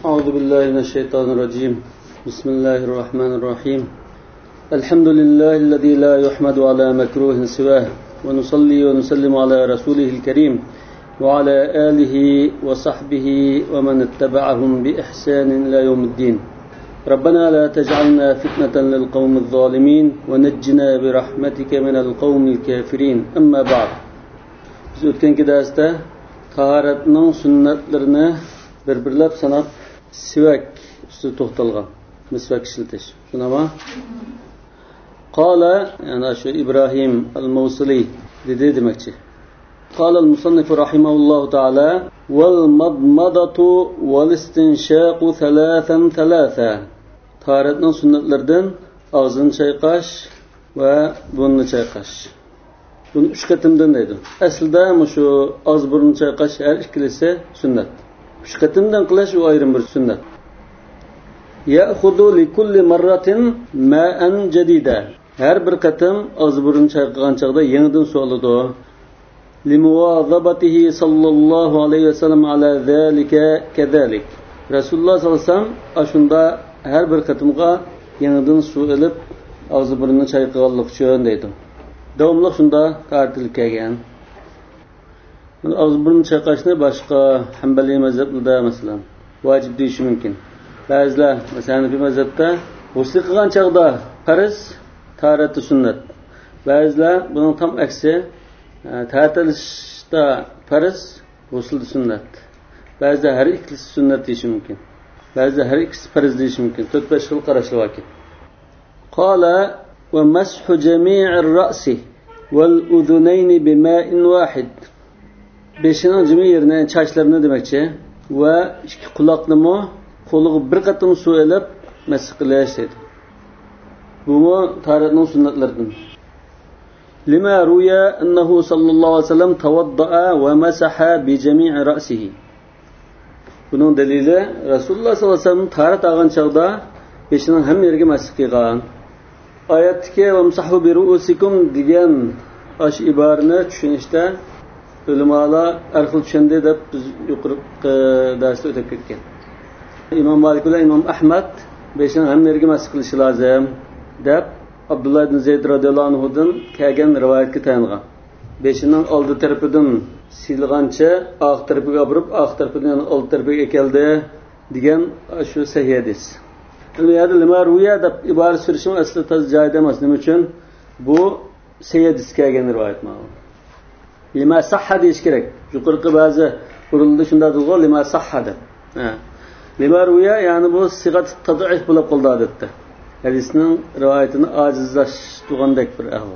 أعوذ بالله من الشيطان الرجيم. بسم الله الرحمن الرحيم. الحمد لله الذي لا يحمد على مكروه سواه، ونصلي ونسلم على رسوله الكريم وعلى آله وصحبه ومن اتبعهم بإحسان إلى يوم الدين. ربنا لا تجعلنا فتنة للقوم الظالمين ونجنا برحمتك من القوم الكافرين. أما بعد. Biz o'tgan darsda tahoratning sunnatlarini bir-birlab sanab sivak ustida to'xtalgan. Misvak ishlatish. Shunami? Qala, yana shu Ibrohim al-Mawsili dedi demakchi. Qala al-musannif rahimahulloh taala wal madmadatu wal istinshaqu thalatha. Tahoratning sunnatlaridan og'zini chayqash va burni chayqash. Bunu 3 qatimdan deydi. Aslida shu og'iz burni chayqash har ikkilisi sunnat. 3 qatimdan qilish u ayrim bir sunnat. Ya'khudhu li kulli marratin ma'an jadida. Har bir qatim og'iz burni chayqagan chaqda yangidan suv oladi. Limuwazabatihi sallallohu alayhi vasallam ala zalika kadalik. Rasululloh sallallohu alayhi vasallam ashunda har bir qatimga yangidan suv olib og'iz burni chayqaganlik uchun deydi. Davomli shunda qartilib kelgan. Og'iz burni chayqashni boshqa Hanbaliy mazhablarda masalan vojib deyish mumkin. Ba'zilar masalan Hanafiy mazhabda g'usl qilgan chaqda farz, tahorat sunnat. Ba'zilar buning tam aksi, tahoratda farz, g'usl sunnat. Ba'zilar har ikkisi sunnat deyish mumkin. Ba'zilar har ikkisi farz deyish mumkin. 4-5 xil qarashlar bor. Qala ومسح جميع الرأس والأذنين بماء واحد. Beşinin cimi yerine çaşlarını demekçi ve iki kulakını mı kolu bir katım su elip mesih kılış dedi. Bu mu taharatının sünnetlerden. Lima ruya ennehu sallallahu aleyhi ve sellem tavadda'a ve mesaha bi cemi'i ra'sihi. Bunun delili Resulullah sallallahu aleyhi ve sellem taharat ağın çağda beşinin hem yerine mesih kılgan. Ayetdeki vamsahu bi ru'usikum degan aş ibarəni tushunishda ulamalar har xil tushunadi deb biz yuqorqi darsda o'tib ketgan. İmam Malik bilan İmam Ahmad beshin hammaga mas qilishi lozim deb Abdullah ibn Zayd radhiyallohu anhudan kelgan rivoyatga tayangan. Beshining oldi tarafidan silgancha oq tarafiga burib, oq tarafidan old tarafiga keldi degan shu sahih hadis. Bu yerda lima ruya deb iborat surishim aslida taz joyida emas. Nima uchun? Bu sayyidis kelgan rivoyat ma'lum. Lima sahha deyish kerak. Yuqorqi ba'zi urildi shunda deyilgan lima sahha deb. Lima ruya ya'ni bu sigat tad'if bo'lib qoldi odatda. Hadisning rivoyatini ojizlash turgandek bir ahvol.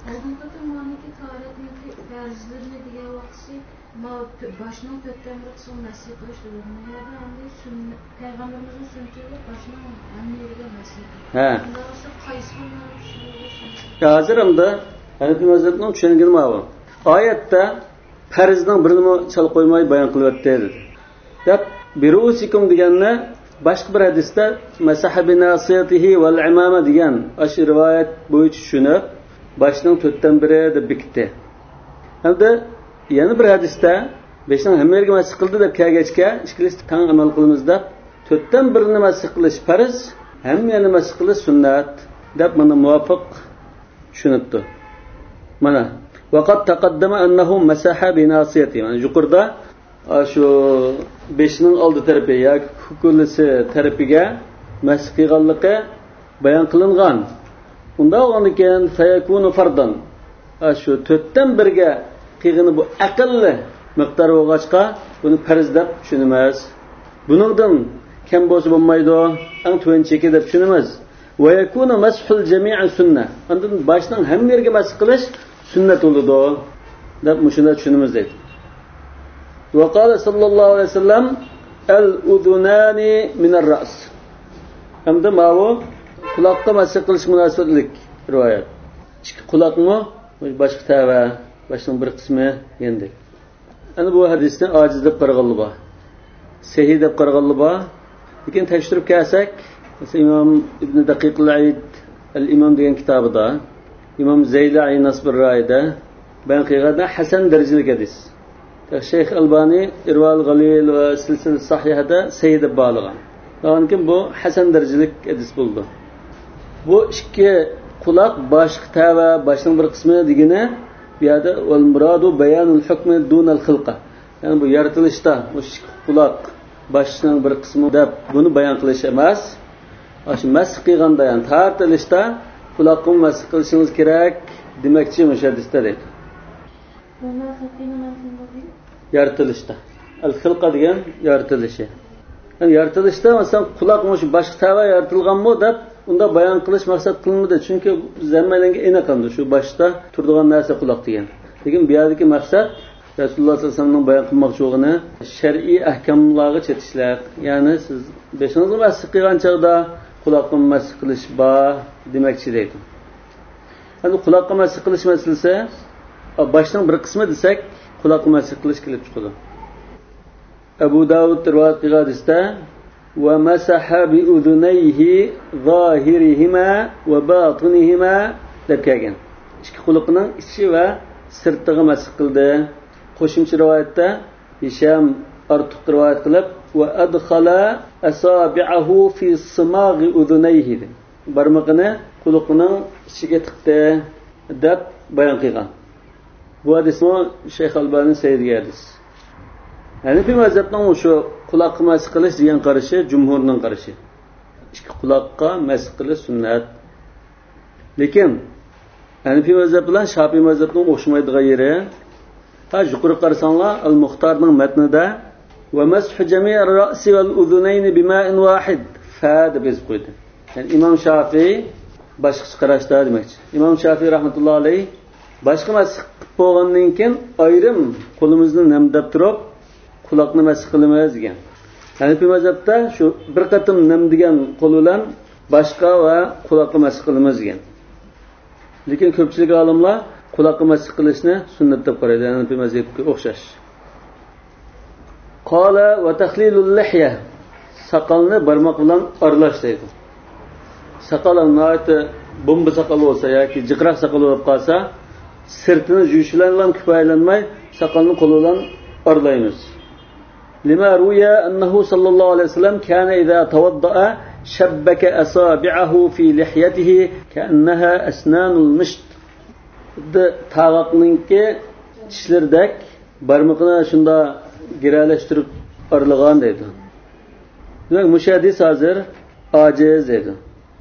Başının töttemlik son nasip kılıştırır. Nerede andi sünnet peygamberimizin sünnetiyle başının anneyle nasip. He. Nasıl kaysınlar şu. Hazırımda Hanafi mazhabının tushungani ma'lum. Oyatda farzning birini chal qo'ymay bayon qilyapti dedi. Deb birusikum deganni boshqa bir hadisda masaha bi nasiyatihi wal imama degan ash rivoyat bo'yicha tushunib boshning to'rtdan biri deb bekitdi. Hamda yana bir hadisda beşning hammaga masih qildi deb kelgachga ikkilisi tang amal qilamiz deb to'rtdan birini masih qilish farz, hammani masih qilish sunnat deb mana muvofiq tushunibdi. Mana vaqat taqaddama annahu masaha bi nasiyati. Mana yuqorida shu beshning oldi tarafi yoki kukulisi tarafiga masih qilganligi bayon qilingan. Unda o'rniken fayakunu fardan. Shu to'rtdan birga qilgani bu aqlli miqdor bo'lg'achqa buni farz deb tushunamiz. Buningdan kam bo'lsa bo'lmaydi, eng tuvanchiki deb tushunamiz. Va yakunu mashhul jami'i sunnah. Undan boshdan hamma yerga masih qilish sunnat bo'ladi deb shunda tushunamiz dedi. Va qala sallallohu alayhi vasallam al-udunani min ar-ra's. Hamda ma'vu quloqqa masih qilish munosabatlik rivoyat. Ikki quloqmi boshqa tava başının bir qismi endi. Ana bu hadisni ojiz deb qaraganlar bor. Sahih deb qaraganlar bor. Lekin tekshirib kelsak, İmam İbn Daqiq al-Aid al-Imam degan kitobida, İmam Zeyla'i Nasbur Ra'ida ben qilganda hasan darajalik hadis. Şeyh Albani İrval Galil ve Silsile Sahiha'da Seyyid deb bağlagan. Lakin bu hasan dereceli hadis buldu. Bu iki kulak başqa tava başning bir qismi degini bu yerda vel muradu bayanul hukmi dunal xilqa. Yani bu yaratılışda bu kulak başning bir qismi deb buni bayon qilish emas. Shu masx qilganda, yani tartilishda quloqni masx qilishingiz kerak demoqchi muhaddislar deydi. Yaratılışda. Al-xilqa degan yaratilishi. Yani yaratılışda masalan quloq shu boshqa tava yaratilganmi deb unda bayon qilish maqsad qilinmadi. Chunki zammalarga aniqandi shu boshda turadigan narsa quloq degan. Lekin bu yerdagi maqsad Rasululloh sollallohu alayhi vasallamning bayon qilmoqchi bo'lgani shar'iy ahkomlarga chetishlar. Ya'ni siz beshingizni masx qilgan chog'da quloqni masx qilish bor demoqchi deydi. Yani quloqni masx qilish masalasi boshning bir qismi desak quloqni masx qilish kelib chiqadi. Abu Davud rivoyat qilgan hadisda va masaha bi udunayhi zahirihima va batinihima deb kelgan. Ikki quloqning ichi va sirtiga masx qildi. Qo'shimcha rivoyatda Hisham ortiq rivoyat qilib va adkhala asabi'ahu fi simaghi udunayhi barmog'ini quloqining ichiga tiqdi deb bayon qilgan. Bu hadisni Shayx Albani saydiga hadis. Hanifi mazhabning shu quloqqa masx qilish degan qarashi jumhurning qarashi. Ikki quloqqa masx qilish sunnat. Lekin Hanifi mazhab bilan Shafi'i mazhabning o'xshamaydigan yeri yuqori qarasanglar Al-Muxtarning matnida va mashu jami' ar-ra'si wal udhunayn bima'in wahid fa deb qo'ydi. Yani İmam Shafi'i boshqa qarashda demoqchi. İmam Shafi'i rahmatullohi alayhi boshqa masx bo'lgandan keyin ayrim qo'limizni namdab turib quloqni masx qilamiz degan. Hanifi mazhabda shu bir qatim nam degan qo'l bilan boshqa va quloqni masx qilamiz degan. Lekin ko'pchilik olimlar quloqni masx qilishni sunnat deb qaraydi. Hanifi mazhabga o'xshash. Qala va tahlilul lihya. Soqolni barmoq bilan aralash deydi. Soqolni bomba soqol bo'lsa yoki jiqroq soqol bo'lib qolsa, sirtini yuvish bilan ham kifoyalanmay, soqolni qo'l bilan aralaymiz. Lima ruya annahu sallallohu alayhi vasallam kana idza tawadda'a shabbaka asabi'ahu fi lihyatihi ka'annaha asnanul misht. Tağaqninki tishlardek barmoqni shunda giralashtirib aralagan deydi. Demak, mushadis hozir ojiz deydi.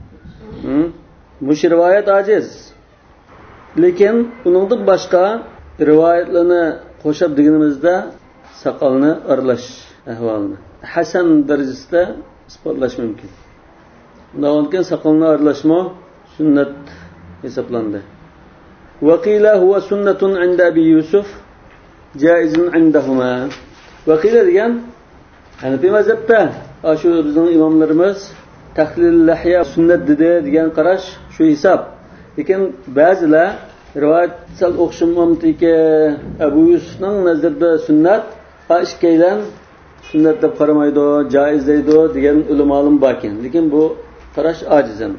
Mush rivoyat ojiz. Lekin uningdan boshqa rivoyatlarni qo'shib deganimizda soqolni aralash ahvolini hasan darajasida isbotlash mumkin. Undan keyin soqolni aralashmo sunnat hisoblandi. وقيل هو سنة عند أبي يوسف جائز عندهما. وقيل degan yani bu mazhabda shu bizning imomlarimiz tahlil lahya sunnat dedi degan qarash shu hisob. Lekin ba'zilar rivoyat sal o'xshamamdiki Abu Yusufning nazarida sunnat ishkaylan sunnat deb qaramaydi, joiz deydi degan ulamolar bor ekan. Lekin bu qarash ojizam.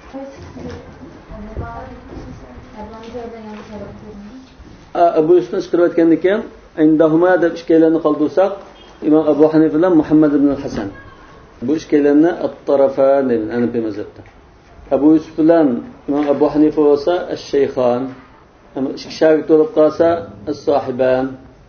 Abu Yusufni chiqarib aytgandan keyin indahuma deb ishkaylarni qoldirsak, Imom Abu Hanifa bilan Muhammad ibn al-Hasan. Bu ishkaylarni at-tarafan deydi Hanafi mazhabda. Abu Yusuf bilan Imom Abu Hanifa bo'lsa ash-shaykhan, ama ikki shogird bo'lib qolsa as-sohiban.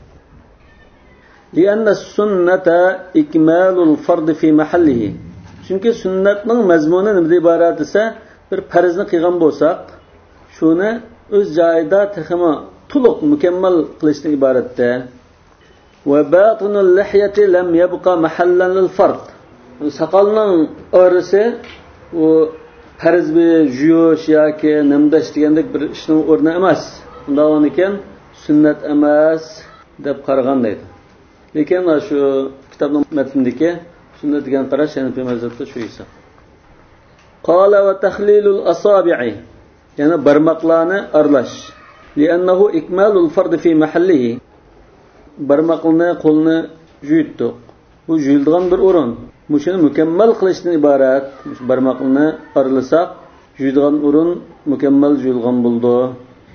Lianna as-sunnata ikmalul fard fi mahallihi. Chunki sunnatning mazmuni nimada iborat desa, bir farzni qilgan bo'lsak, shuni o'z joyida texmo to'liq mukammal qilishdan iboratda. Va batinul lihyati lam yabqa mahallan lil fard. Soqolning orasi u farz bir yuvish yoki namdash degandek bir ishning o'rni emas. Undan ekan sunnat emas deb qaragan deydi. Lekin shu kitobning matnidagi sunnat degan qarash Hanafi mazhabida shu hisob. Qala va tahlilul asabi'i, yana barmoqlarni aralash. Li'annahu ikmalul fard fi mahallihi. Barmoqni qo'lni yuyitdik. Bu yuyilgan bir o'rin. Mushuni mukammal qilishdan iborat. Barmoqni aralasak, yuyilgan o'rin mukammal yuyilgan bo'ldi.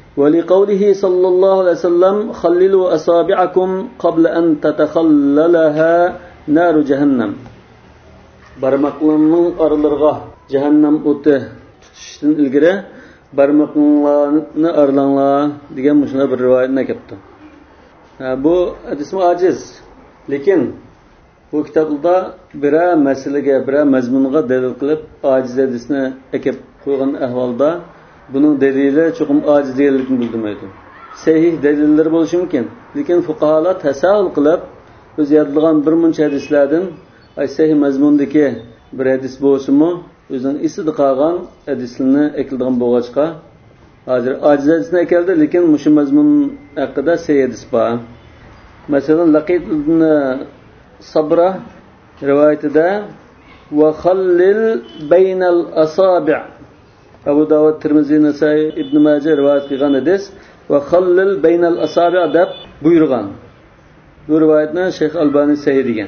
ولقوله صلى الله عليه وسلم خللوا أصابعكم قبل أن تتخللها نار جهنم. Barmaqlarning oralariga jahannam o'ti tutishdan ilgari barmoqlarni aralanglar degan shunday bir rivoyatni kelibdi. Bu hadis ojiz, lekin bu kitobda biror masalaga, biror mazmunga dalil qilib ojiz hadisni ekib qo'ygan ahvolda buning dalili cho'qim ojiz deganlikni bildirmaydi. Sahih dalillar bo'lishi mumkin, lekin fuqaholar tasavvur qilib o'z yodlagan bir muncha hadislardan sahih mazmundagi bir hadis bo'lsa-mu, o'zining isida qolgan hadislarni ekildigan bo'lg'achqa hozir ojiz hadisni ekeldi, lekin mush mazmun haqida sahih hadis bor. Masalan, Laqit ibn Sabra rivoyatida va khallil baynal asabi' Abu Dawud, Tirmizi, Nasai, Ibn Majah rivoyat qilgan hadis va khallil baynal asabi' deb buyurgan. Bu rivoyatni Shayx Albani sahih degan.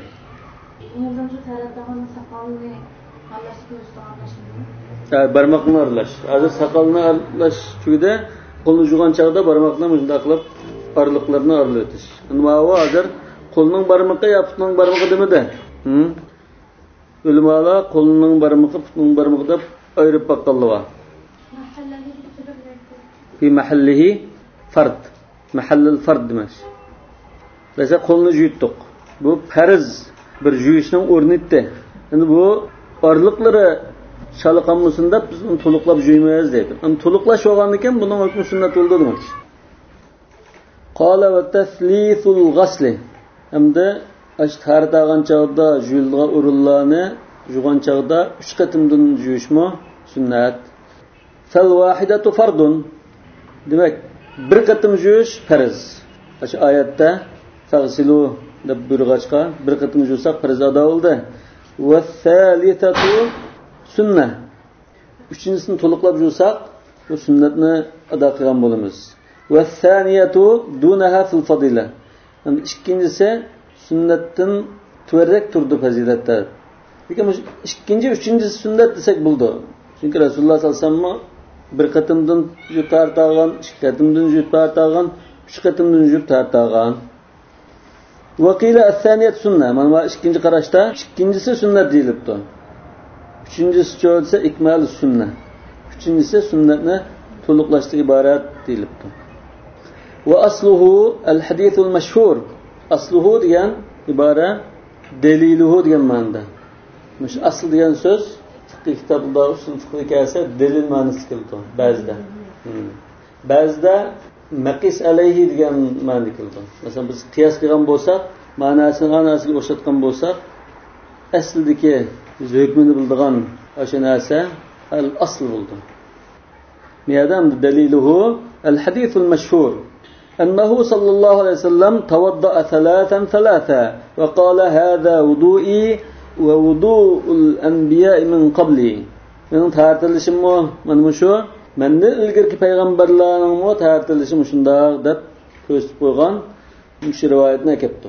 Barmoqni aralash. Hozir soqolni aralash chugida qo'lni yuvgan chog'da barmoqni bunday qilib oraliqlarni aralatish. Nima u hozir qo'lning barmoqi yo putning barmoqi demadi. Ulamalar qo'lning barmoqi, putning barmoqi deb ayirib baqqanlar. Fi mahallihi fard. Mahallil fard demak. Mesela qo'lni yutdik. Bu farz bir yuyishning o'rnida. Endi bu orliqlari chalqanmasin deb biz uni to'liqlab yuymaymiz deydi. Uni to'liqlash bo'lgandan keyin buning hukmi sunnat bo'ldi demak. Qala va taslithul ghasl. Hamda ashtardagan chog'da yuyilgan o'rinlarni yuvgan chog'da 3 qatimdan yuyishmi sunnat. Fal wahidatu fardun. Demak, bir qatim yuyish farz. Shu oyatda fagsilu deb buyurg'achqa bir qatim yuvsak farz ado bo'ldi. Va thalithatu sunnah. Uchinchisini to'liqlab yuvsak, bu sunnatni ado qilgan bo'lamiz. Va thaniyatu dunaha fil fadila. Ikkinchisi sunnatdan tuvarrak turdi fazilatda. Lekin ikkinchi, uchinchisi sunnat desak bo'ldi. Chunki Rasululloh sollallohu alayhi vasallam bir qatimdan yuvib tartag'an, 2 qatimdan yuvib tartag'an, 3 qatimdan yuvib tartag'an. Vaqila as-saniyat sunnah. Mana ikkinchi qarashda ikkinchisi sunnat deyilibdi. Uchinchisi bo'lsa ikmal sunnah. Uchinchisi sunnatni to'liqlashdan iborat deyilibdi. Va asluhu al-hadith al-mashhur. Asluhu degan ibora daliluhu degan ma'noda. Mush asl degan so'z fiqh kitobida usul fiqh kelsa dalil ma'nosida keladi ba'zida. Ba'zida maqis alayhi degan ma'noda keladi. Masalan biz qiyos qilgan bo'lsak, ma'nosini anasiga o'xshatgan bo'lsak, aslidagi hukmini bildigan o'sha narsa al-asl bo'ldi. Niyadam daliluhu al-hadith al-mashhur أنه صلى الله عليه وسلم توضأ ثلاثا وقال هذا وضوئي ووضوء الأنبياء من قبلي. من تارتلشم من مشو من ilgirki payg'ambarlarning mo tartilishim shundoq deb ko'rsatib qo'ygan mush rivoyatni kelibdi.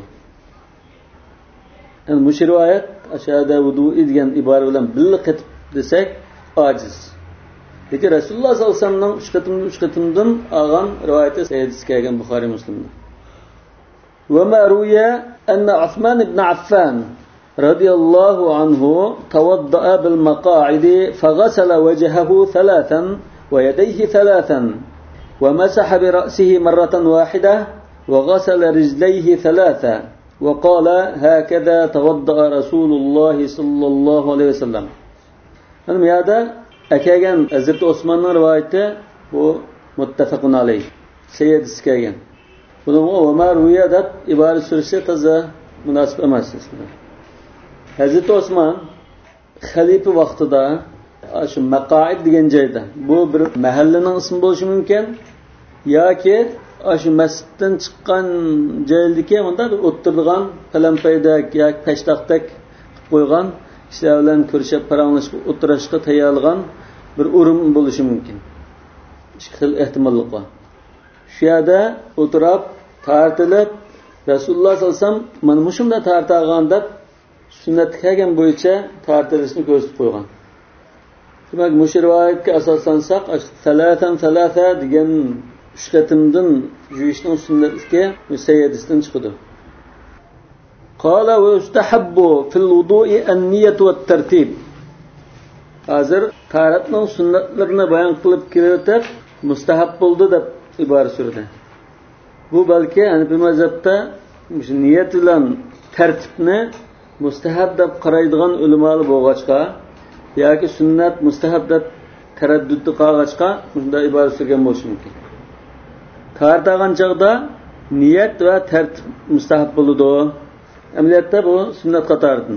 Endi mush rivoyat ashada vudu'i degan ibora bilan birga ketib desak ojiz. Lekin Rasululloh sollallohu alayhi vasallamning 3 qatimdan olgan rivoyati hadis kelgan Buxoriy Muslimda. Va ma ruya anna Uthman ibn Affan radiyallohu anhu tawadda'a bil maqa'idi faghasala wajhahu thalathan wa yadayhi thalathan wa masaha bi ra'sihi marratan wahidah wa ghasala rijlayhi thalatha wa qala hakadha tawadda'a Rasululloh sallallohu alayhi vasallam. Mana bu yerda akagan Hazrat Osmonning rivoyati bu muttafaqun alayh. Sayyid kelgan. Buni Umar ruya deb ibora surishi toza munosib emas. Hazrat Osmon xalifa vaqtida shu maqoid degan joyda, bu bir mahallaning ismi bo'lishi mumkin yoki shu masjiddan chiqqan joydagi unda bir o'tiradigan palampaydak yoki peshtoqdak qilib qo'ygan kishilar bilan ko'rishib paranglashib o'tirishga tayyorlagan bir o'rin bo'lishi mumkin. Ikki xil ehtimollik bor. Shu yerda o'tirib, tartilib, Rasululloh sollallohu alayhi vasallam mana shunda tartag'an deb sunnat kelgan bo'yicha tartilishni ko'rsatib qo'ygan. Demak, mush rivoyatga asoslansak, salatan salasa degan 3 qatimdan yuvishning sunnatligi musayyadisdan chiqadi. Qala va yustahabbu fil wudu'i an-niyyatu wat-tartib. Hozir taharatning sunnatlarini bayon qilib kelib, mustahab bo'ldi deb ibora surdi. Bu balki Hanafi mazhabda niyat bilan tartibni mustahab deb qaraydigan ulamolar bo'lg'achqa yoki sunnat mustahab deb taraddudni qilg'achqa bunda ibora surgan bo'lishi mumkin. Tartagan chaqda niyat va tartib mustahab bo'ladi. Amaliyotda bu sunnat qatoridan.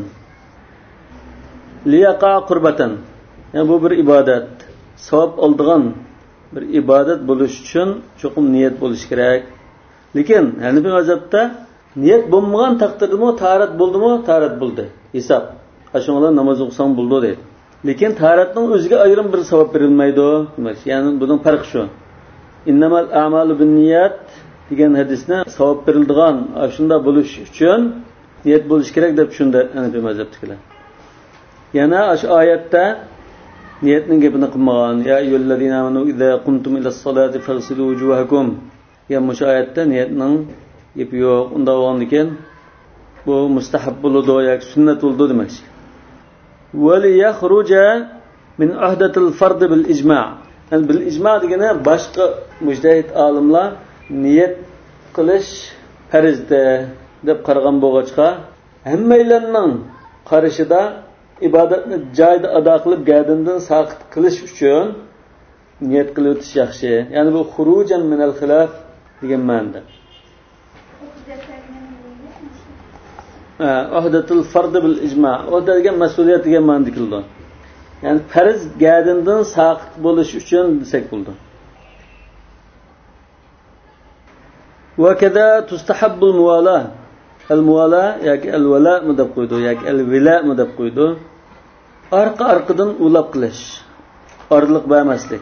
Liyaqa qurbatan. Yani bu bir ibadet. Savab oldigan bir ibadet bo'lish uchun cho'qim niyat bo'lishi kerak. Lekin Hanafi mazhabda niyat bo'lmagan taqdirdami taharat bo'ldimi? Taharat bo'ldi. Hisob. Ashundan namoz o'qisang bo'ldi deydi. Lekin taharatning o'ziga ayrim bir savab berilmaydi. Ya'ni buning farqi shu. Innamal a'malu binniyat degan hadisni savab berildigan shunda bo'lish uchun niyat bo'lish kerak deb shunda Hanafi mazhabdikilar. Yana shu oyatda niyatning gapini qilmagan. Ya ayyuhallazina amanu idza qumtum ilas-solati faghsilu wujuhakum. Ya mush oyatda niyatning gapi yo'q. Unda bo'lgan ekan bu mustahab bo'ladi yoki sunnat bo'ladi demak. Wa li yakhruja min ahdatil fard bil ijma'. Yani bil ijma' degani boshqa mujtahid olimlar niyat qilish farzda deb qaragan bo'lg'achqa hammalarning qarashida ibodatni joyida ado qilib gadindan saqit qilish uchun niyat qilib o'tish yaxshi. Ya'ni bu xurujan minal xilaf degan ma'noda. Ahdatul fard bil ijma'. O degan mas'uliyat degan ma'noda keldi. Yani farz gadindan saqit bo'lish uchun desak bo'ldi. Wa kaza tustahabbul muwala. Al-muwala yoki al-wala deb qo'ydi yoki al-vila deb qo'ydi. Arqa-arqadan ulab qilish. Orliq bermaslik.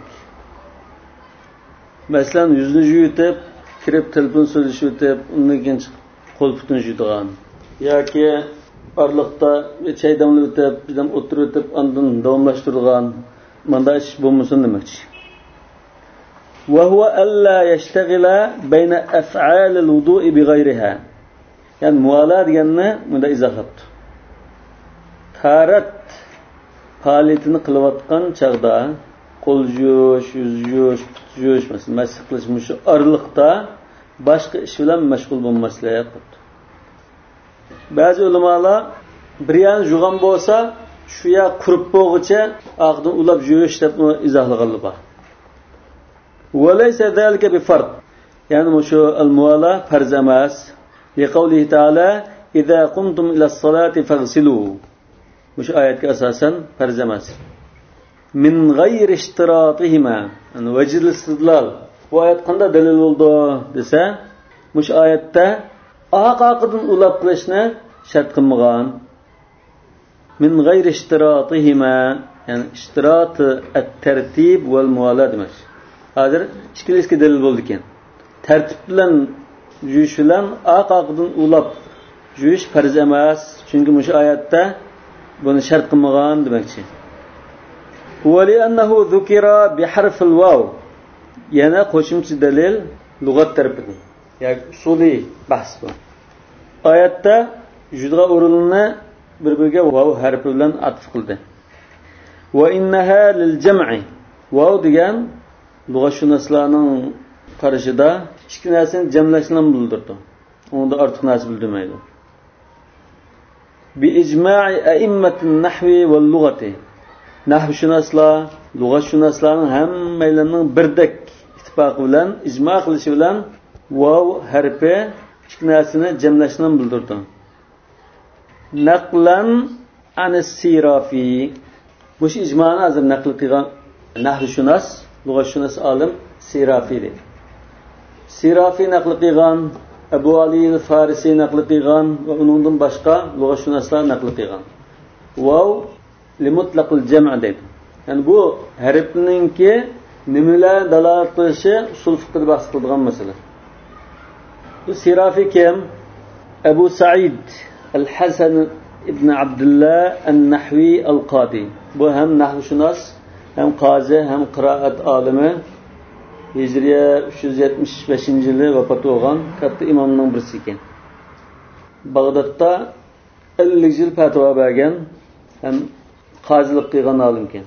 Masalan, yuzni yuvib, kirib telefon so'zlashib, undan keyin qo'l putini yuvadigan. Yoki orliqda chay damlab o'tib, bizdan o'tirib, ondan davomlashtirgan. Manda ish bo'lmasin demakchi. Wa huwa alla yashtag'ila bayna af'al al-wudu'i bighayriha. Yani muala deganni bunda izohlabdi. Taharat faoliyatini qilayotgan chaqda qo'l yuvish, yuz yuvish, put yuvish, masalan, masx qilish mush orliqda boshqa ish bilan mashg'ul bo'lmaslik. Ba'zi ulamolar bir yan yuvgan bo'lsa, shu ya qurib bo'g'icha og'dan ulab yuvish deb izohlaganlar bor. Wa laysa zalika bi fard. Ya'ni shu al-muala farz emas. لقوله تعالى إذا قمتم إلى الصلاة فاغسلوا. مش آيات أساسا فرض emas. من غير اشتراطهما. يعني وجه الاستدلال. Bu ayet qanday dalil bo'ldi desa, mush oyatda oq-oqidan ulab qilishni shart qilmagan. Min g'ayri ishtirotihima, ya'ni ishtirot at-tartib wal muwala demak. Hozir ikki dalil bo'ldi ekan. Tartib bilan yuvish bilan oq-oqidan ulab yuvish farz emas. Chunki mush oyatda buni shart qilmagan demakchi. Wa li annahu dhukira bi harf al-waw. Yana qo'shimcha dalil lug'at tarafidan. Ya'ni usuliy bahs bu. Oyatda yuzga o'rinni bir-biriga vav harfi bilan atf qildi. Va innaha lil jam'i. Vav degan lug'atshunoslarning qarashida ikki narsani jamlashni bildirdi. Unda ortiq narsa bildirmaydi. Bi ijma'i a'immatin nahwi wal lughati. Nahvshunoslar, lug'atshunoslarning hammalarining birdek ittifoqi bilan, ijmo' qilishi bilan vav harfi ikki narsani jamlashni bildirdi. Naqlan an-Sirafi. Bu ijmo'ni hozir naql qilgan nahvshunos, lug'atshunos olim Sirafi dedi. Sirafi naql qilgan, Abu Ali al-Farisi naql qilgan va uningdan boshqa lug'atshunoslar naql qilgan. Vav limutlaqil jam' dedi. Yani bu harfninki nimalar dalolat qilishi usul fiqhida bahs qilingan masala. Bu Sirafi kim? Abu Sa'id al-Hasan ibn Abdullah an-Nahwi al-Qadi. Bu hem nahvshunos, hem qozi, hem qiraat olimi. Hijriya 375-yili vafot bo'lgan katta imomning birisi ekan. Bag'dodda 50 yil fatvo bergan ham qozilik qilgan olim ekan.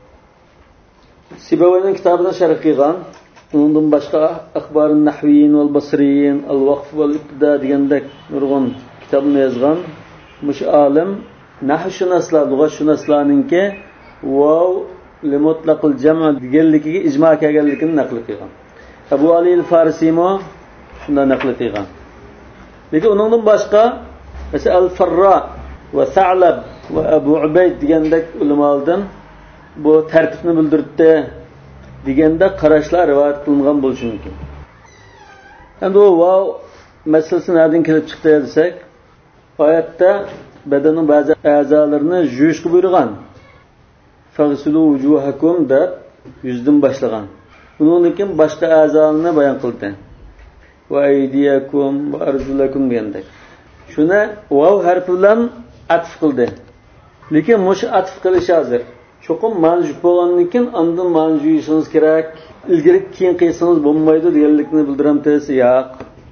Sibaviyning kitobini sharh qilgan. Undan boshqa Akhbarun Nahviyin wal Basriyin, Al-Waqf wal Ibtida degandek nurg'un kitobni yozgan. Mush olim nahvshunoslar, lug'atshunoslarningki vav limutlaqul jam' deganligiga ijmo kelganligini naql qilgan. Abu Ali al-Farisiymo shunday naql qilgan. Lekin undan boshqa mesela Al-Farra va Sa'lab va Abu Ubayd degandek ulamolardan bu tartibni bildirdi deganda qarashlar rivoyat qilingan bo'lishi mumkin. Endi u vav masalasi nereden kelib chiqdi desak, oyatda badanning ba'zi a'zolarini yuvishga buyurgan. Faghsilu wujuhakum deb yuzdan boshlagan. Bundan keyin boshqa a'zolarni bayon qildi. Va aydiyakum va arjulakum degandek. Shuni vav harfi bilan atf qildi. Lekin mush atf qilish hozir cho'qim manjub bo'lgandan keyin andan manjuyishingiz kerak. Ilgari keyin qilsangiz bo'lmaydi deganlikni bildiramsiz. Yo'q.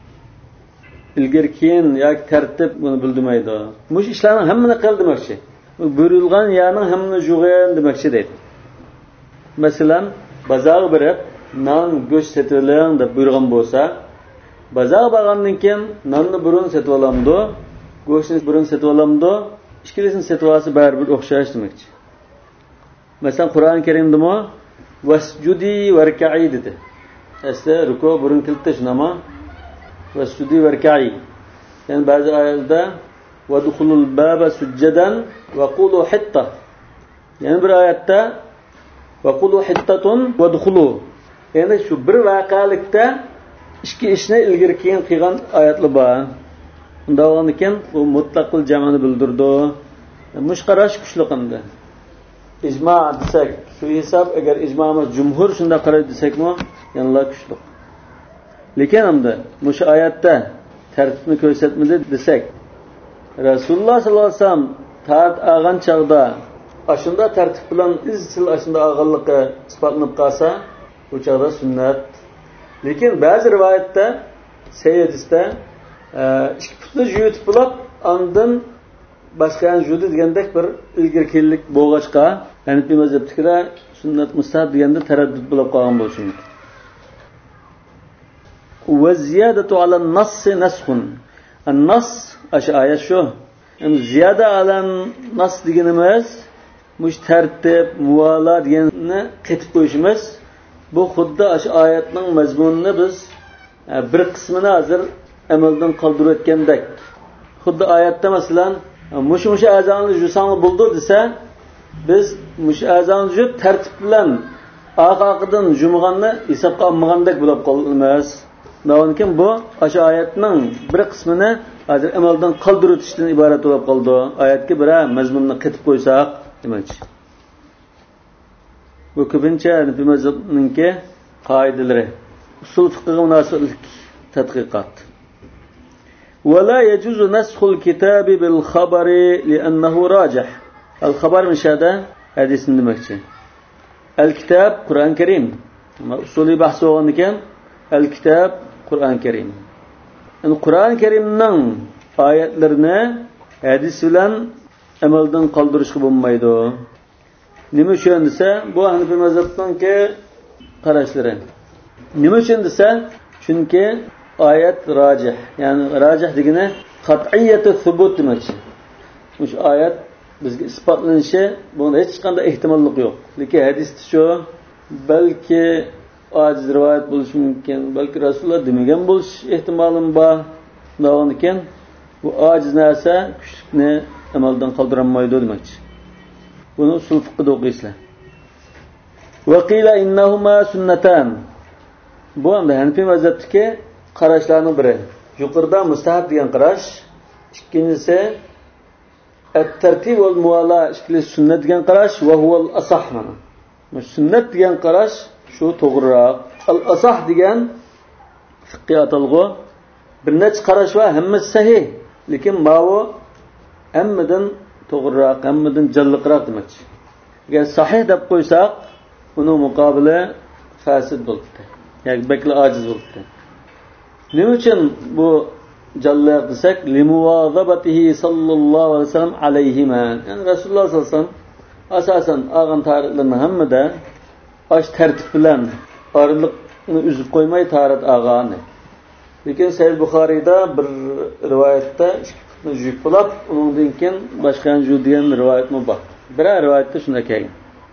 Ilgari keyin yoki tartib buni bildirmaydi. Mush ishlarning hammani qil demoqchi. Buyurilgan yerning hammani jo'g'ayan demoqchi deydi. Masalan, bozorga borib, non go'sht sotib oling deb buyurgan bo'lsa, bozorga borgandan keyin nonni burun sotib olamdi, go'shtni burun sotib olamdi, ikkilisini sotib olsa baribir o'xshash demoqchi. Masalan, Qur'on Karimdami wasjudi warka'i dedi. Asli ruku burun kilitdi shunama wasjudi warka'i. Yani ba'zi oyatlarda vadkhulul baba sujjadan va qulu hitta. Yani bir oyatda va qulu hittatun vadkhulu. Yani shu bir voqealikda ikki ishni ilgari keyin qilgan oyatlar bor. Unda bo'lgan ekan, u mutlaqul jam'ni bildirdi. Mushqarash kuchli qildi. İcma desek, şu hesap eğer icmamız cumhur şunda karar desekmi, yanlar kuchli. Lekin hamda mush oyatda tartibni ko'rsatmadi desek, Rasululloh sallallohu alayhi vasallam tart olgan chaqda ashunda tartib bilan izchil ashunda olganligi isbotlanib qolsa, bu chaqda sunnat. Lekin ba'zi rivoyatda sayyidisda ikki putni yutib bo'lib, ondan boshqa judi degandek bir ilgirkilik bo'lg'achqa, Hanifiy mazhabdagilar sunnat mustahab deganda taraddud bo'lib qolgan bo'lishi mumkin. Va ziyadatu ala an-nass nasxun. An-nass ash oyat shu. Endi ziyada ala an-nass deganimiz mush tartib, muvala deganni qetib qo'yishimiz. Bu xuddi ash oyatning mazmunini biz bir qismini hozir amaldan qoldirib o'tgandek. Xuddi oyatda masalan mush azonni jusani buldu desa, biz mush azonni jub tartib bilan oqidan jumg'anni hisobga olmagandek bo'lib qolamiz. Navonkin bu o'sha oyatning bir qismini hozir amaldan qoldirib o'tishdan iborat bo'lib qoldi. Oyatga bir mazmunni qetib qo'ysak, demakchi. Bu ko'pincha Hanifiy mazhabiningki qoidalari, usul fiqhga munosiblik tadqiqot. ولا يجوز نسخ الكتاب بالخبر لأنه راجح. الخبر مش هذا حديث demakchi. الكتاب قرآن كريم. Usulü bahsi olan iken الكتاب قرآن كريم. Qur'on Karimning oyatlarini hadis bilan amaldan qoldirishga bo'lmaydi. Nima uchun desa, bu Hanifiy mazhabiningki qarashlari. Nima uchun desa, chunki oyat rojih. Ya'ni rojih degani qat'iyatu thubut demakchi. Mush oyat bizga isbotlanishi, bunda hech qanday ehtimollik yo'q. Lekin hadisda shu balki ojiz rivoyat bo'lishi mumkin, balki Rasululloh demagan bo'lish ehtimolim bor. Navon ekan, bu ojiz narsa kuchlikni amaldan qoldirolmaydi demakchi. Buni usul fiqhda o'qiysizlar. Va qila innahuma sunnatan. Bu ham Hanifiy mazhabdagi qarashlarning biri. Yuqorida mustahab degan qarash, ikkinchisi at-tartib wal muvala, ikkinchisi sunnat degan qarash va huwa al-asah. Sunnat degan qarash shu to'g'riroq. Al-asah degan fiqhiy atalg'u bir nechta qarash va hammasi sahih, lekin ma'vo hammadan to'g'riroq, hammadan jalliqroq demakchi. Agar sahih deb qo'ysak, uni muqobili fasid bo'ladi. Yani bekle aciz bo'ldi. Nima uchun bu jallar desak, limuvazabatihi sallallohu alayhi vasallam alayhima. Yani Rasululloh sallallohu alayhi vasallam asosan olgan tarixlarning hammada osh tartib bilan oraliqni uzib qo'ymay tarix olgan. Lekin Sahih Buxoriyda bir rivoyatda juyib bo'lib, undan keyin boshqa degan rivoyatmi bor. Bir rivoyatda shunday kelgan.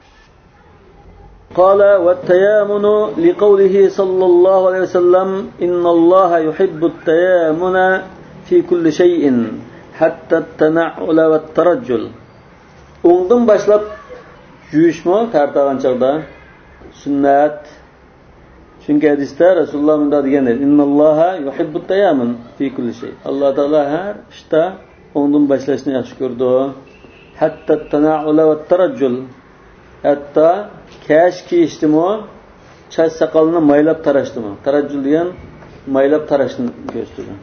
قال والتيامن لقوله صلى الله عليه وسلم إن الله يحب التيامن في كل شيء حتى التنعل والترجل. Ondan başlap yuyuşma tartağan çağda sünnet. Çünkü hadiste Resulullah bunda deganlar innallaha yuhibbut tayammum fi kulli şey. Allah Teala her işte ondan başlaşını yaxshi ko'rdi. Hatta tana'ula va tarajjul. Hatta kash kiyishdimi, chach soqolini maylab tarashdimi. Tarajjul degan maylab tarashni ko'rsatdi.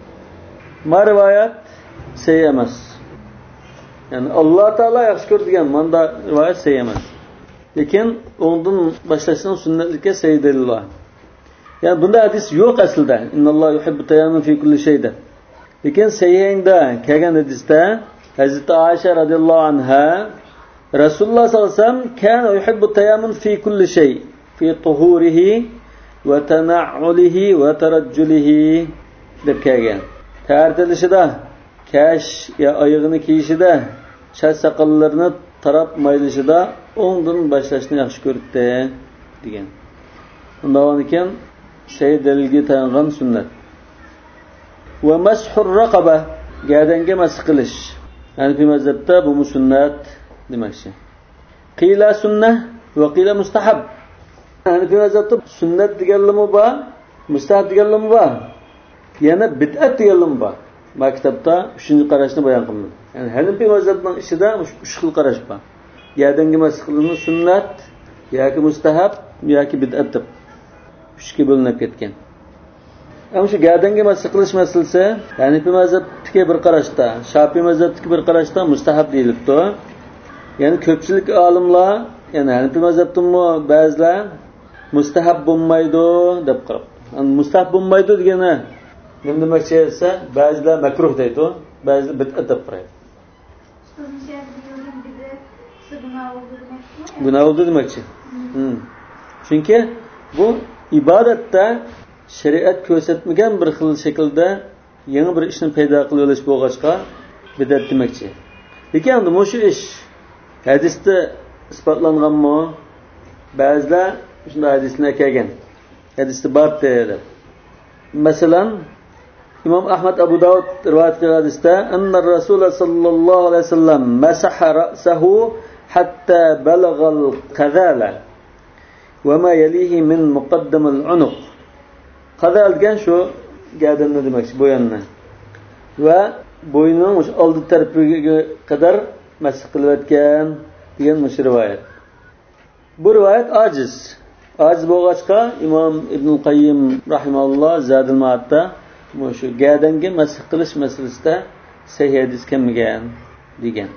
Ma rivoyat sahih emas. Yani Allah Teala yaxshi ko'rdi degan manda rivoyat sahih emas. Lekin ondan başlasının sünnetlikə seydillah. Yani bunda hadis yok aslında. İnnallahu yuhibbu tayammum fi kulli şeyde. Lekin sahihinde kelgan hadisda Hazreti Ayşe radhiyallahu anha Rasulullah sallallahu aleyhi ve sellem kana yuhibbu tayammum fi kulli şey. Fi tuhurihi ve tana'ulihi ve tarajjulihi deb kelgan. Tartilishida, kash ya oyog'ini kiyishida, chach soqollarini tarab maylishida ondan başlaşını yaxshi ko'rdi degan. Undan keyin şey dalilga tayangan sunnat. Va mashhur raqaba gadanga masx qilish. Hanifi mazhabda bu sunnat demakchi. Qila sunnah va qila mustahab. Hanifi mazhabda sunnat deganlimi bor, mustahab deganlimi bor. Yana bid'at deganlimi bor. Maktabda 3-qarashni bayon qildim. Yani Hanifi mazhabining ishida 3 xil qarash bor. Yadanga masx qilinish sunnat yoki mustahab yoki bid'at deb 3ga bo'linib ketgan. Ama shu gadanga masx qilish masalasi Hanifi mazhabidagi bir qarashda, Shafiy mazhabidagi bir qarashda mustahab deyilibdi. Yani ko'pchilik olimlar, yani Hanifi mazhabidagi ba'zilar mustahab bo'lmaydi deb qarab. Yani mustahab bo'lmaydi degani nima demakchi esa ba'zilar makruh deydi, ba'zilar bid'at deb qaraydi. Günah oldu demekçi. Çünkü bu ibadette şeriat ko'rsatmagan bir xil şekilde yeni bir ishni paydo qilib olish bo'lg'achqa bid'at demekçi. Lekin endi bu ish hadisda isbotlanganmi? Ba'zilar shunday hadislar kelgan. Hadisda bor deydi. Masalan, İmam Ahmad Abu Davud rivoyat qilgan hadisda anna Rasululloh sallallohu alayhi vasallam masaha ra'sahu hatta balagal qadala ve ma yalihi min muqaddam al-unuq. Qadal degan shu gadanni demakchi, bo'yanni. Va bo'ynining o'sha oldi tarafiga qadar masx qilayotgan degan rivoyat. Bu rivoyat ojiz. Ojiz bo'lg'achqa Imom Ibn Qayyim rahimahulloh Zadul Ma'adda shu gadanga masx qilish masalasida sahih hadis kelmagan degan.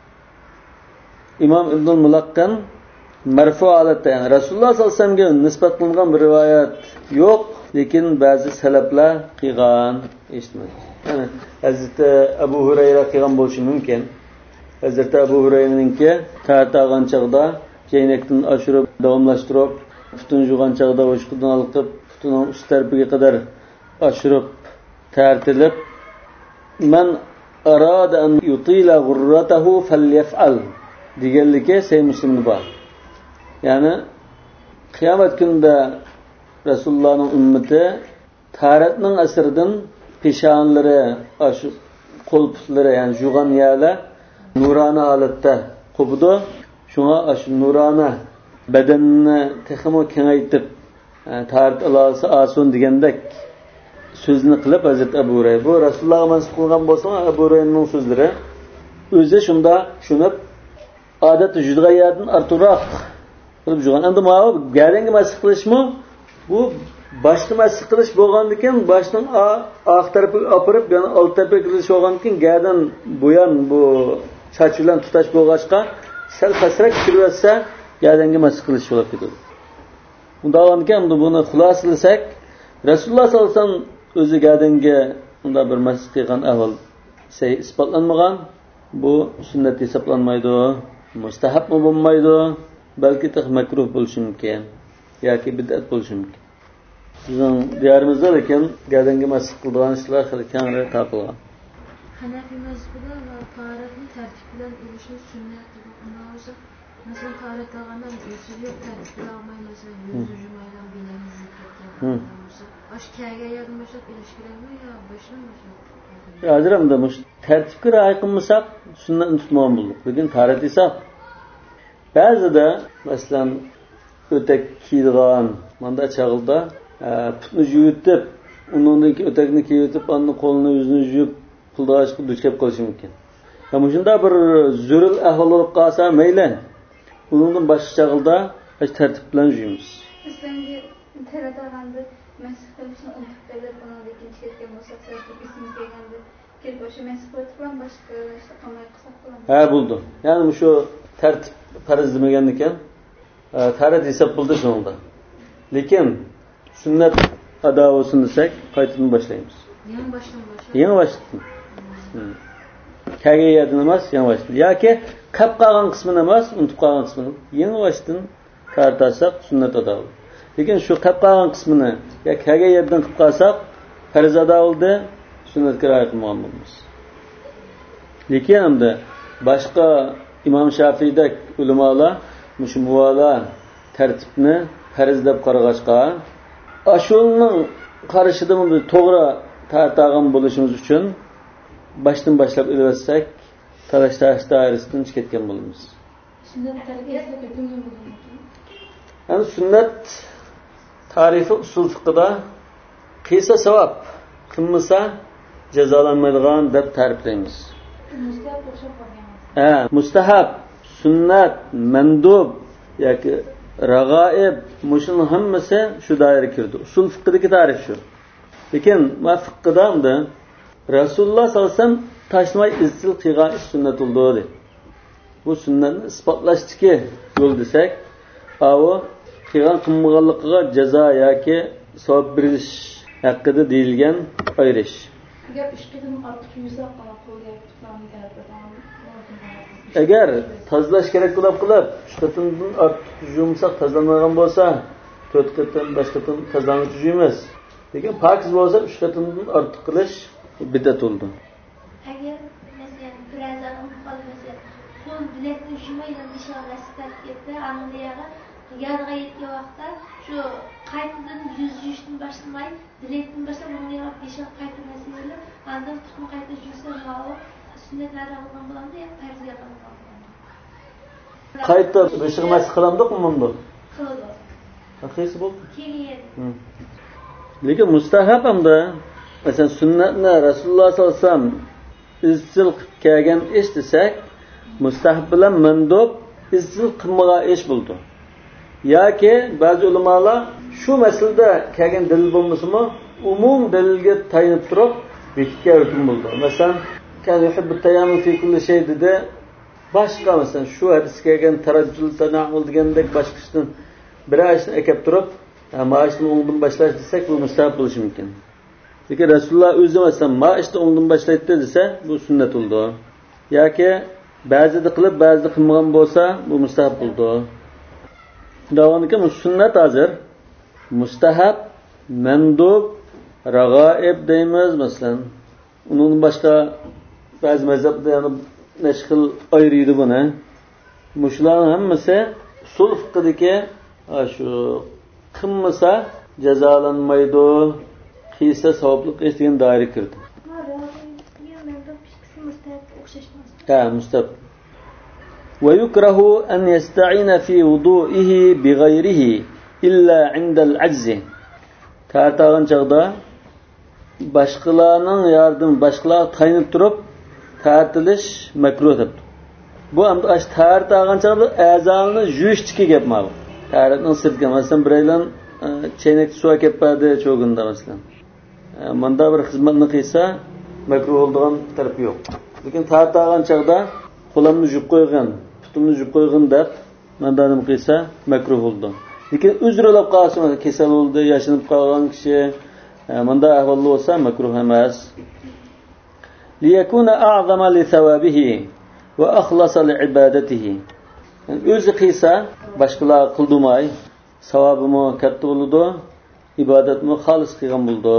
İmam İbn Mulaqqan marfu holatda, yani Rasululloh sallallohu alayhi vasallamga nisbat qilingan bir rivoyat yo'q, lekin ba'zi salaflar qilgan eshitmadi. Yani Hazrati Abu Hurayra qilgan bo'lishi mumkin. Hazrati Abu Hurayraninki tartag'an chaqda jaynakdan oshirib, davomlashtirib, butun yug'an chaqda o'shqidan olib, butunning ust tarafiga qadar oshirib, tartilib, man arada an yutila ghurratahu falyaf'al deganligi Sahih Muslimda bor. Yani qiyomat kunida Rasulullohning ummati taratning asridan peshonlari, shu qo'l putlari, yani jug'an yerlar nurona holatda qubdi. Shunga shu nurona badanni texmo kengaytib tarat olsa ason degandek so'zni qilib Hazrat Abu Hurayra, bu Rasulullohga mansub qilgan bo'lsa, Abu Hurayraning so'zlari o'zi shunda tushunib odatda judg'a yerdan ortiqroq qilib jurgan. Endi mana gadanga masx qilishmi? Bu boshni masx qilish bo'lgandan keyin boshning oq tarafiga opirib, yana old tarafiga qilish bo'lgandan keyin gadan bo'yan bu soch bilan tutash bo'lg'achqa sal pasrak kirib yotsa gadanga masx qilish bo'lib ketadi. Bundan keyin buni xulosalasak, Rasululloh sallallohu alayhi vasallam o'zi gadanga unda bir masjid qilgan ahvol isbotlanmagan. Bu sunnat hisoblanmaydi, mustahab bo'lmaydi, balki makruh bo'lishi mumkin yoki bid'at bo'lishi mumkin. Bizning diyorimizda lekin gadanga masjid qilgan ishlar keng tarqalgan. Hanafi mazhabida tahoratni tartib bilan qilishni sunnat deb o'ylaymiz. Masalan, tahorat olganda o'zi yo'q tartib bilan olmay, masalan, yuzni jumaydan bilan yuvib ketgan bo'lsa, osh kaga yozmashab ilish kerakmi yo boshlanmashab? Hozirda mush tartibga rioya qilmasak sunnatni tutmagan bo'ldik. Lekin tahorat hisob. Ba'zida masalan o'tak kiydigan manda chag'ilda putni yuvitib, undan keyin o'takni kiyitib, onni qo'lini yuzini yuvib puldaashga duch kelib qolishi mumkin. Ama shunda bir zurul ahvol bo'lib qolsa mayli. Bundan boshqa chag'ilda tartib bilan yuvamiz. Sizlarga tarataganda masih qilishni unutib qo'yib, undan keyin ketgan bo'lsa, isimiz kelganda kelib o'sha masih qilib bilan boshqa ishlar qilmay qilsak bo'ladi. Ha, bo'ldi. Ya'ni shu tartib farz demagan ekan. Tarat hisob bo'ldi shunda. Lekin sunnat ado bo'lsin desak, qaytadan boshlaymiz. Yangi boshlaymiz. Kaga yerdan emas, yangi boshlaymiz. Yoki qap qolgan qismini emas, unutib qolgan qismini yangi boshdan tartasak sunnat ado bo'ladi. Lekin shu qap qolgan qismini ya kaga yerdan qilib qolsak, farz ado bo'ldi, sunnatga rioya qilmagan bo'lamiz. Lekin hamda boshqa İmam Şafii'dek ulamalar mush muvala tartibni farz deb qarag'achqa, ashulning qarashida biz to'g'ri tartag'an bo'lishimiz uchun boshdan boshlab o'lsak, talash dairasidan chiqib ketgan bo'lamiz. Sunnat tarbiyaga o'tgan bo'lamiz. Yani sunnat tarifi usul fiqhida qilsa savob, qilmasa jazolanmaydigan deb ta'riflaymiz. Mustahab o'xshab qolgan. Mustahab, sunnat, mandub yoki rag'aib mushuning hammasi shu doiraga kirdi. Usul fiqhidagi ta'rif shu. Lekin ma fiqhida hamda Rasululloh sallallohu alayhi vasallam tashmay izchil qilgan ish sunnat bo'ldi. Bu sunnatni isbotlashdagi yo'l desak, bu qilgan qilmaganligiga jazo yoki savob berish haqida deyilgan ayirish. Gap ishqidan ortiq yuzlab qo'lga agar tozalash kerak bo'lib qilib 3 qatimdan ortiq yumsaq tozalmagan bo'lsa 4 qatim 5 qatim tozalanish yuyimiz. Lekin pokiz bo'lsa 3 qatimdan ortiq qilish bid'at bo'ldi. Agar masalan birazdan qolmasa qo'l bilakni shumaydan nishonlashib ketdi, angliyaga yadga yetgan vaqtda shu qaytadan yuz yuzdan boshlamay bilakdan boshlab bunga nishon qaytadan silib, andan tutma qayta yuzsa ma'lum sunnatlarga qilgan bo'ladi, ya farzga qilgan bo'ladi. Qayta beshig'mas qilamdiq bunda? Qiladi. Qaysi bo'ldi? Keyin. Lekin mustahab hamda masalan sunnatni Rasululloh sollallohu alayhi vasallam izchil kelgan ish desak, mustahab bilan mandub izchil qilmagan ish bo'ldi. Yoki ba'zi ulamolar shu masalada kelgan dalil bo'lmasa-mu, umum dalilga tayinib turib bekitga hukm bo'ldi. Masalan, kan yuhibbu tayammum fi kulli shay dedi. Boshqa masalan shu hadisga kelgan tarajjul tana'ul degandek boshqasidan bir ishni akab turib, ma'ishni o'ngdan boshlash desak, bu mustahab bo'lishi mumkin. Lekin Rasululloh o'zi masalan ma'ishni o'ngdan boshlaydi desa, bu sunnat bo'ldi. Yoki ba'zida qilib, ba'zida qilmagan bo'lsa, bu mustahab bo'ldi. Davomida sunnat hozir mustahab, mandub, rag'aib deymiz masalan. Undan boshqa ba'zi mazhabda yana nashqil ayrıydı buni. Mushlarning hammasi usul fiqhidagi shu qilmasa jazolanmaydi, qilsa savobli ish degan doiraga kirdi. Mustahab. ويكره أن يستعين في وضوئه بغيره إلا عند العجز. Tartağın çağda başqalarının yardım, başqalar tayinib turib tartilish makruh deb. Bu ham ash tartağın çağda a'zoni yuyishdiki gap ma'lum. Taratning sirtga masalan biraylan chaynak suv kelibdi cho'g'inda masalan. Manda bir xizmatni qilsa makruh bo'ladigan tarafi yo'q. Lekin tartağın çağda qo'limni yuvib qo'ygan, putimni yuvib qo'ygan deb manda nima qilsa makruh bo'ldi. lekin uzrlab qolsin, kasal bo'ldi, yashinib qolgan kishi bunda ahvolda bo'lsa makruh emas. Liyakuna a'zama li thawabihi va akhlasa li ibadatihi. O'zi qilsa boshqalar qildimay, savobimi katta bo'ladi, ibodatmi xolis qilgan bo'ldi.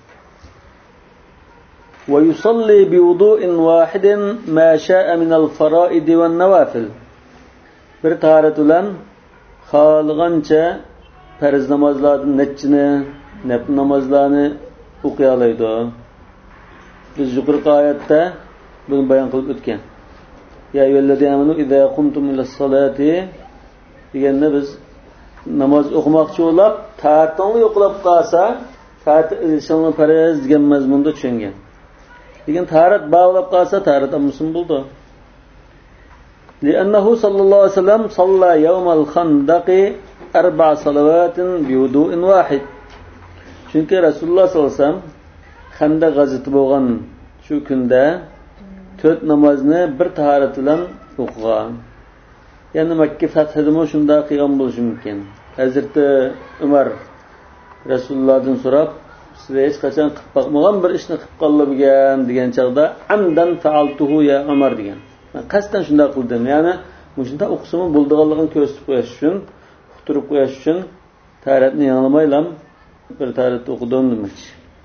Va yusalli bi wudu'in wahidin ma sha'a min al-fara'id va an-nawafil. Bir tahorat bilan xohlagancha farz namozlarning nechini, nafl namozlarni o'qiy oladi. Biz yuqorgi oyatda buni bayon qilib o'tgan. Ya ayyuhallazina amanu idza qumtum ilas-salati deganda biz namoz o'qimoqchi bo'lib, taatni yo'qlab qolsa, taat ishongan farz degan mazmunda tushungan. Lekin tarat bağlab qolsa, tarat amsin bo'ldi. Li'annahu sallallohu alayhi vasallam salla yawmal khandaqi 4 salawatin bi wudu'in wahid. Chunki Rasululloh sallallohu alayhi vasallam Xandaq g'azoti bo'lgan shu kunda 4 namozni bir tahorat bilan o'qigan. Ya'ni Makka fathidimi shunda qilgan bo'lishi mumkin. Hazrati Umar Rasulullohdan so'rab, siz hech qachon qilib boqmagan bir ishni qilib qolgan degan chaqda amdan fa'altuhu ya Umar degan. Men qasdan shunda qildim. Ya'ni shunda o'qisimi bo'ldiganligini ko'rsatib qo'yish uchun, uqtirib qo'yish uchun tahoratni yanglamaylam bir tahorat o'qidim demoqchi.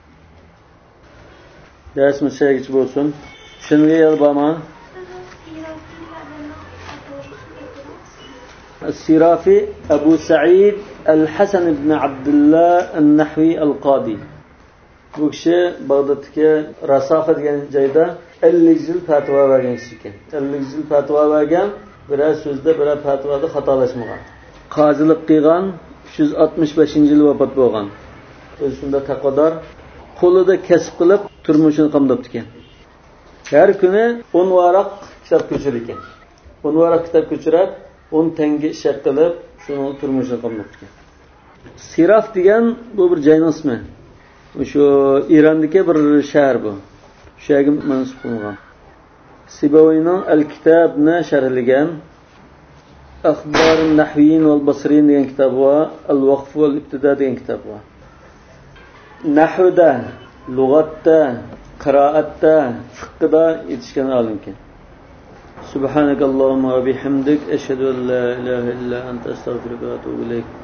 Dersimiz şeygiç bo'lsin. Tushunga yil bormi? Sirafi Abu Sa'id Al-Hasan ibn Abdullah An-Nahwi Al-Qadi. Bu kishi Bag'doddagi Rasafa degan joyda 50 yil fatvo bergan kishi ekan. 50 yil fatvo bergan, biror so'zda, biror fatvoda xatolashmagan. Qozilik qilgan 365-yil vafot bo'lgan. O'zi shunda taqvodor, qo'lida kasb qilib turmushini qamdabdi ekan. Har kuni 10 varaq kitob ko'chirar ekan. 10 varaq kitob ko'chirib, 10 tanga ish qilib, shuni turmushini qamdabdi ekan. Siraf degan bu bir joyning ismi. O'sha Irondagi bir shahar bu. Shu yerga mansub qilingan. Sibawiyning Al-Kitobni sharhlagan Akhbar an-Nahwiyin wal Basriyin degan kitobi va Al-Waqf wal Ibtida degan kitobi bor. Nahvda, lug'atda, qiroatda, fiqhda yetishgan olim ekan. Subhanakallahumma va bihamdik ashhadu an la ilaha illa anta astaghfiruka va atubu ilayk.